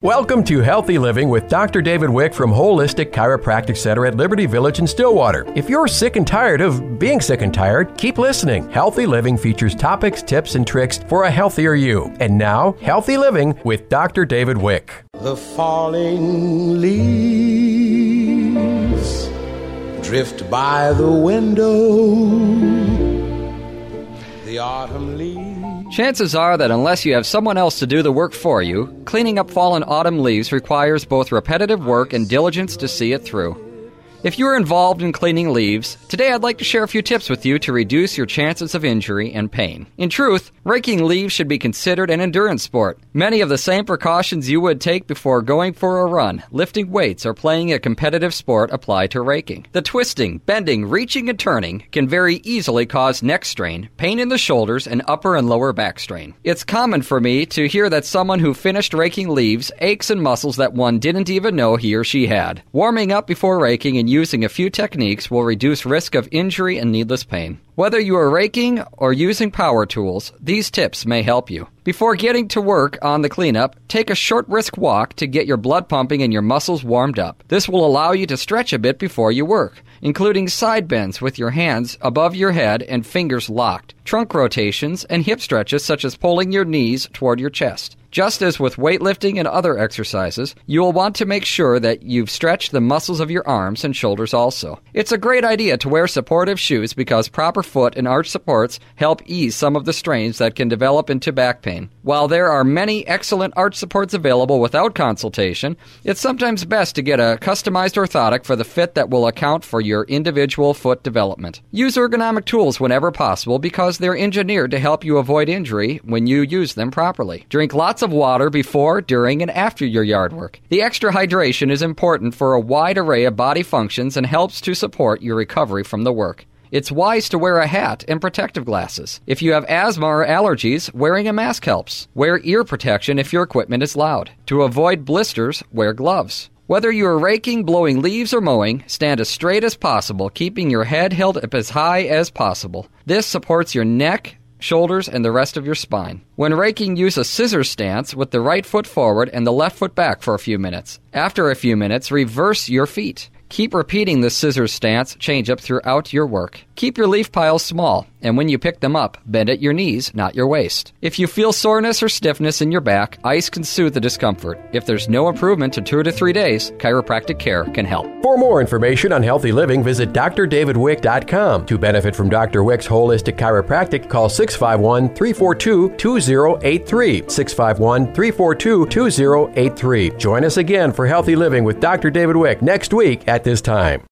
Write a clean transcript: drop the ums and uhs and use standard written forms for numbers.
Welcome to Healthy Living with Dr. David Wick from Holistic Chiropractic Center at Liberty Village in Stillwater. If you're sick and tired of being sick and tired, keep listening. Healthy Living features topics, tips, and tricks for a healthier you. And now, Healthy Living with Dr. David Wick. The falling leaves drift by the window. The autumn leaves. Chances are that unless you have someone else to do the work for you, cleaning up fallen autumn leaves requires both repetitive work and diligence to see it through. If you are involved in cleaning leaves, today I'd like to share a few tips with you to reduce your chances of injury and pain. In truth, raking leaves should be considered an endurance sport. Many of the same precautions you would take before going for a run, lifting weights, or playing a competitive sport apply to raking. The twisting, bending, reaching, and turning can very easily cause neck strain, pain in the shoulders, and upper and lower back strain. It's common for me to hear that someone who finished raking leaves aches in muscles that one didn't even know he or she had. Warming up before raking and using a few techniques will reduce risk of injury and needless pain. Whether you are raking or using power tools, these tips may help you. Before getting to work on the cleanup, take a short brisk walk to get your blood pumping and your muscles warmed up. This will allow you to stretch a bit before you work, including side bends with your hands above your head and fingers locked, trunk rotations, and hip stretches such as pulling your knees toward your chest. Just as with weightlifting and other exercises, you will want to make sure that you've stretched the muscles of your arms and shoulders also. It's a great idea to wear supportive shoes because proper foot and arch supports help ease some of the strains that can develop into back pain. While there are many excellent arch supports available without consultation, it's sometimes best to get a customized orthotic for the fit that will account for your individual foot development. Use ergonomic tools whenever possible because they're engineered to help you avoid injury when you use them properly. Drink lots of water before, during, and after your yard work. The extra hydration is important for a wide array of body functions and helps to support your recovery from the work. It's wise to wear a hat and protective glasses. If you have asthma or allergies, wearing a mask helps. Wear ear protection if your equipment is loud. To avoid blisters, wear gloves. Whether you are raking, blowing leaves, or mowing, stand as straight as possible, keeping your head held up as high as possible. This supports your neck, shoulders, and the rest of your spine. When raking, use a scissor stance with the right foot forward and the left foot back for a few minutes. After a few minutes, reverse your feet. Keep repeating the scissors stance change-up throughout your work. Keep your leaf piles small, and when you pick them up, bend at your knees, not your waist. If you feel soreness or stiffness in your back, ice can soothe the discomfort. If there's no improvement in 2 to 3 days, chiropractic care can help. For more information on healthy living, visit drdavidwick.com. To benefit from Dr. Wick's Holistic Chiropractic, call 651-342-2083. 651-342-2083. Join us again for Healthy Living with Dr. David Wick next week at this time.